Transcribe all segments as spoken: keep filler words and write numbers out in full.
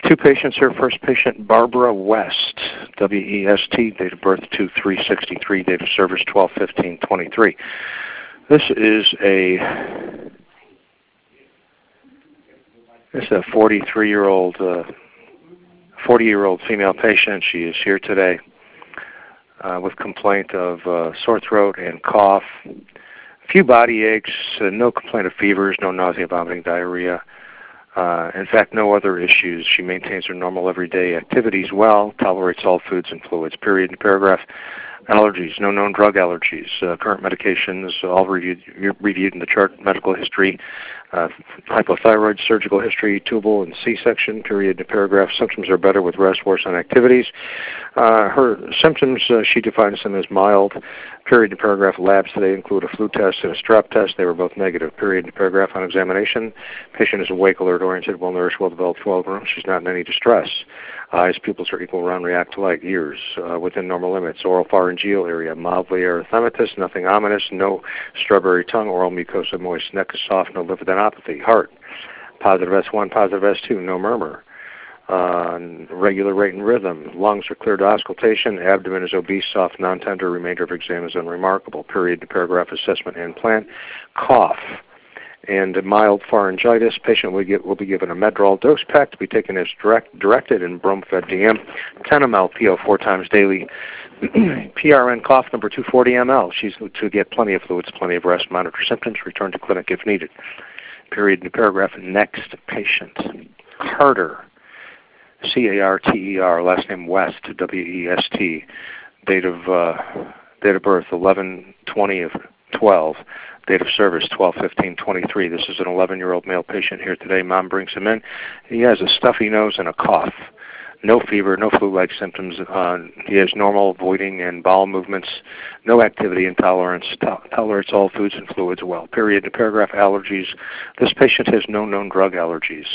Two patients here. First patient, Barbara West, W E S T, date of birth two three sixty-three, date of service twelve fifteen twenty-three. This is a this is a forty-three-year-old, uh, forty-year-old female patient. She is here today uh, with complaint of uh, sore throat and cough, a few body aches, uh, no complaint of fevers, no nausea, vomiting, diarrhea. Uh, in fact, no other issues. She maintains her normal everyday activities well, tolerates all foods and fluids. Period and paragraph. Allergies, no known drug allergies. Uh, current medications, all reviewed, reviewed in the chart. Medical history, uh, hypothyroid, surgical history, tubal and C-section. Period and paragraph. Symptoms are better with rest, worse on activities. Uh, her symptoms, uh, she defines them as mild. Period and paragraph. Labs today include a flu test and a strep test. They were both negative. Period and paragraph. On examination, patient is awake, alert, oriented, well-nourished, well-developed, well-grown. She's not in any distress. Eyes, pupils are equal, round, react to light. Ears, uh, within normal limits. Oral pharyngeal area, mildly erythematous, nothing ominous, no strawberry tongue. Oral mucosa moist. Neck is soft, no lymphadenopathy. Heart, positive S one, positive S two, no murmur. Uh, regular rate and rhythm. Lungs are clear to auscultation. Abdomen is obese, soft, non-tender. Remainder of exam is unremarkable. Period to paragraph. Assessment and plan. Cough and mild pharyngitis. Patient will, get, will be given a Medrol dose pack to be taken as direct, directed in Bromfed D M, ten milliliters P O four times daily. P R N cough number two hundred forty milliliters. She's to get plenty of fluids, plenty of rest, monitor symptoms, return to clinic if needed. Period in paragraph. Next patient, Carter, C A R T E R, last name West, W E S T, date of uh, date of birth eleven twenty of twelve. Date of service twelve fifteen twenty-three. This is an eleven-year-old male patient here today. Mom brings him in. He has a stuffy nose and a cough. No fever, no flu-like symptoms. Uh, he has normal voiding and bowel movements. No activity intolerance. To- tolerates all foods and fluids well. Period. The paragraph. Allergies. This patient has no known drug allergies.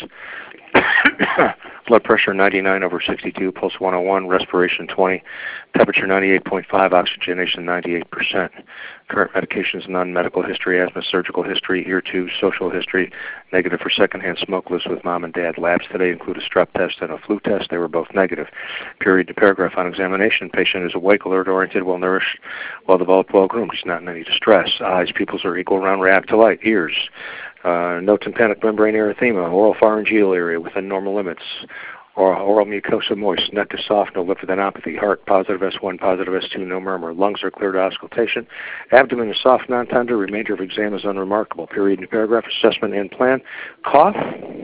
Blood pressure ninety-nine over sixty-two, pulse one oh one, respiration twenty, temperature ninety-eight point five, oxygenation ninety-eight percent. Current medications, non-medical history, asthma, surgical history, ear tubes, social history, negative for secondhand smokeless with mom and dad. Labs today include a strep test and a flu test. They were both negative. Period to paragraph. On examination, patient is awake, alert, oriented, well-nourished, well-developed, well-groomed. He's not in any distress. Eyes, pupils are equal, round, react to light. Ears, uh, no tympanic membrane erythema. Oral pharyngeal area within normal limits. Or oral mucosa moist. Neck is soft, no lymphadenopathy. Heart, positive S one, positive S two, no murmur. Lungs are clear to auscultation. Abdomen is soft, non-tender. Remainder of exam is unremarkable. Period in paragraph. Assessment and plan. Cough.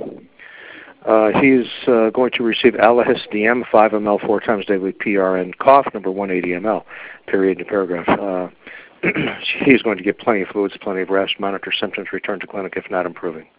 Uh, he's uh, going to receive Alahis D M, five milliliters, four times daily. P R N cough, number one hundred eighty milliliters. Period in paragraph. Uh, he's going to get plenty of fluids, plenty of rest, monitor symptoms, return to clinic if not improving.